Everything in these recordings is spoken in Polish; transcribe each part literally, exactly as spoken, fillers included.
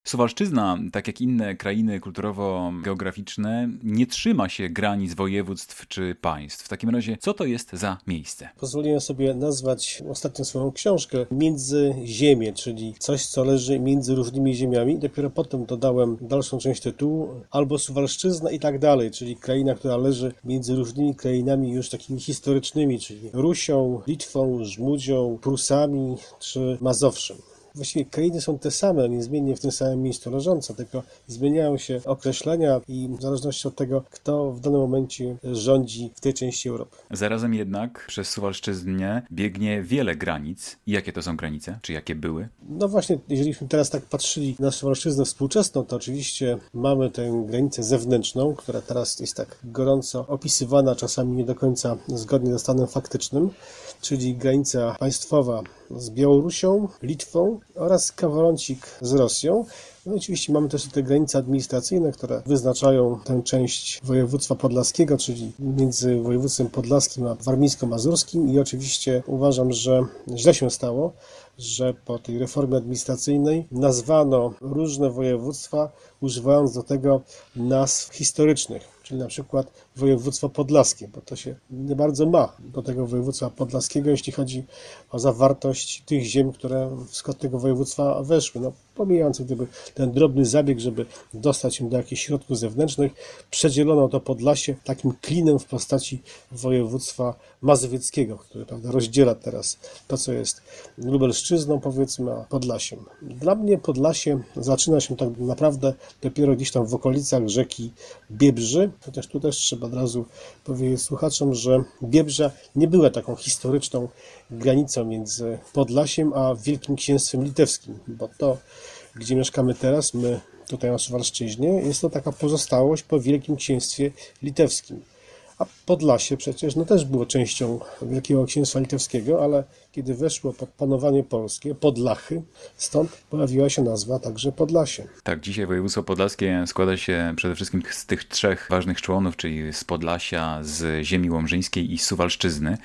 Suwalszczyzna, tak jak inne krainy kulturowo-geograficzne, nie trzyma się granic województw czy państw. W takim razie, co to jest za miejsce? Pozwoliłem sobie nazwać ostatnią swoją książkę Międzyziemie, czyli coś, co leży między różnymi ziemiami. Dopiero potem dodałem dalszą część tytułu, albo Suwalszczyzna i tak dalej, czyli kraina, która leży między różnymi krainami już takimi historycznymi, czyli Rusią, Litwą, Żmudzią, Prusami czy Mazowszem. Właściwie krainy są te same, niezmiennie w tym samym miejscu leżące, tylko zmieniają się określenia i w zależności od tego, kto w danym momencie rządzi w tej części Europy. Zarazem jednak przez Suwalszczyznę biegnie wiele granic. I jakie to są granice? Czy jakie były? No właśnie, jeżeliśmy teraz tak patrzyli na Suwalszczyznę współczesną, to oczywiście mamy tę granicę zewnętrzną, która teraz jest tak gorąco opisywana, czasami nie do końca zgodnie ze stanem faktycznym, czyli granica państwowa z Białorusią, Litwą oraz kawałcik z Rosją. No oczywiście mamy też te granice administracyjne, które wyznaczają tę część województwa podlaskiego, czyli między województwem podlaskim a warmińsko-mazurskim i oczywiście uważam, że źle się stało, że po tej reformie administracyjnej nazwano różne województwa, używając do tego nazw historycznych, czyli na przykład województwo podlaskie, bo to się nie bardzo ma do tego województwa podlaskiego, jeśli chodzi o zawartość tych ziem, które w skład tego województwa weszły. No, pomijając gdyby ten drobny zabieg, żeby dostać się do jakichś środków zewnętrznych, przedzielono to Podlasie takim klinem w postaci województwa mazowieckiego, które prawda, rozdziela teraz to, co jest Lubelszczyzną, powiedzmy, a Podlasiem. Dla mnie Podlasie zaczyna się tak naprawdę dopiero gdzieś tam w okolicach rzeki Biebrzy, chociaż tu też trzeba od razu powiedzieć słuchaczom, że Biebrza nie była taką historyczną granicą między Podlasiem a Wielkim Księstwem Litewskim, bo to, gdzie mieszkamy teraz, my tutaj na Suwalszczyźnie, jest to taka pozostałość po Wielkim Księstwie Litewskim. A Podlasie przecież no, też było częścią Wielkiego Księstwa Litewskiego, ale kiedy weszło pod panowanie polskie, Podlachy, stąd pojawiła się nazwa także Podlasie. Tak, dzisiaj województwo podlaskie składa się przede wszystkim z tych trzech ważnych członów, czyli z Podlasia, z ziemi łomżyńskiej i z Suwalszczyzny.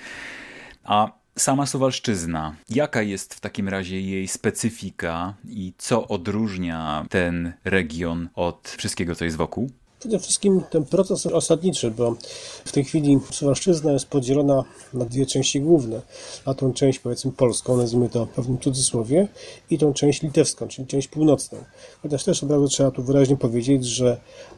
A sama Suwalszczyzna, jaka jest w takim razie jej specyfika i co odróżnia ten region od wszystkiego, co jest wokół? Przede wszystkim ten proces osadniczy, bo w tej chwili Suwalszczyzna jest podzielona na dwie części główne. Na tą część powiedzmy polską, nazwijmy to w pewnym cudzysłowie, i tą część litewską, czyli część północną. Chociaż też od razu trzeba tu wyraźnie powiedzieć, że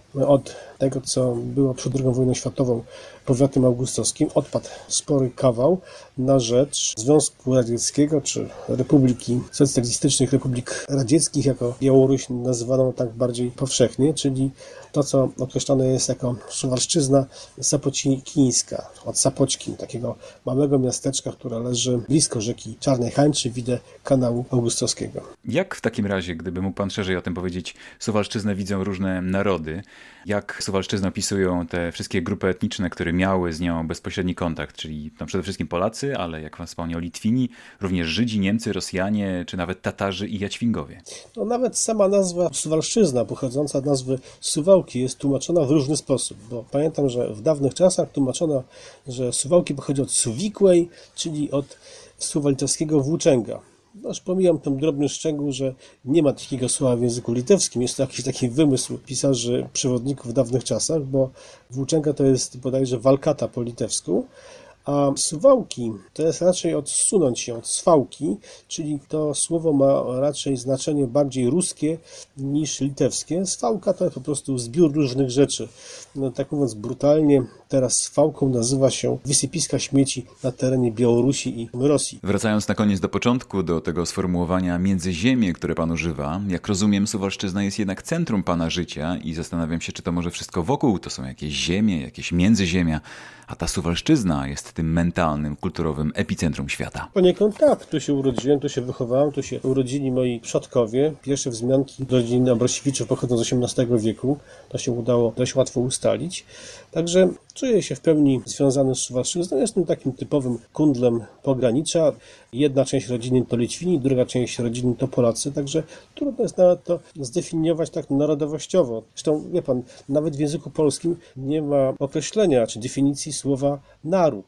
od tego, co było przed drugą wojną światową powiatem augustowskim, odpadł spory kawał na rzecz Związku Radzieckiego, czy Republiki Socjalistycznych Republik Radzieckich, jako Białoruś nazywaną tak bardziej powszechnie, czyli to, co określane jest jako Suwalszczyzna Sapocikińska, od Sapoćkin, takiego małego miasteczka, które leży blisko rzeki Czarnej Hańczy, widzę kanału augustowskiego. Jak w takim razie, gdyby mógł pan szerzej o tym powiedzieć, Suwalszczyznę widzą różne narody? Jak Suwalszczyznę opisują te wszystkie grupy etniczne, które miały z nią bezpośredni kontakt, czyli no przede wszystkim Polacy, ale jak pan wspomniał, Litwini, również Żydzi, Niemcy, Rosjanie, czy nawet Tatarzy i Jaćwingowie? No, nawet sama nazwa Suwalszczyzna, pochodząca od nazwy Suwałki, jest tłumaczona w różny sposób, bo pamiętam, że w dawnych czasach tłumaczono, że Suwałki pochodzi od Suwikłej, czyli od słowa litewskiego włóczęga. Aż pomijam ten drobny szczegół, że nie ma takiego słowa w języku litewskim. Jest to jakiś taki wymysł pisarzy, przewodników w dawnych czasach, bo włóczęga to jest bodajże walkata po litewsku, a Suwałki to jest raczej odsunąć się od swałki, czyli to słowo ma raczej znaczenie bardziej ruskie niż litewskie. Swałka to po prostu zbiór różnych rzeczy. No, tak mówiąc brutalnie, teraz swałką nazywa się wysypiska śmieci na terenie Białorusi i Rosji. Wracając na koniec do początku, do tego sformułowania międzyziemie, które pan używa, jak rozumiem, Suwalszczyzna jest jednak centrum pana życia i zastanawiam się, czy to może wszystko wokół to są jakieś ziemie, jakieś międzyziemia, a ta Suwalszczyzna jest tym mentalnym, kulturowym epicentrum świata. Poniekąd tak, tu się urodziłem, tu się wychowałem, tu się urodzili moi przodkowie. Pierwsze wzmianki rodziny Abrosiewiczów pochodzą z osiemnastego wieku. To się udało dość łatwo ustalić. Także czuję się w pełni związany z Suwalszczyzną. Jestem takim typowym kundlem pogranicza. Jedna część rodziny to Litwini, druga część rodziny to Polacy, także trudno jest nawet to zdefiniować tak narodowościowo. Zresztą, wie pan, nawet w języku polskim nie ma określenia czy definicji słowa naród.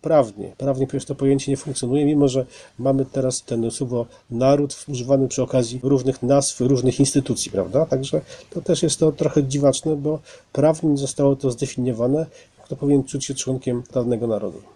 prawnie. Prawnie przecież to pojęcie nie funkcjonuje, mimo że mamy teraz ten słowo naród używany przy okazji różnych nazw, różnych instytucji, prawda? Także to też jest to trochę dziwaczne, bo prawnie nie zostało to zdefiniowane, kto powinien czuć się członkiem danego narodu.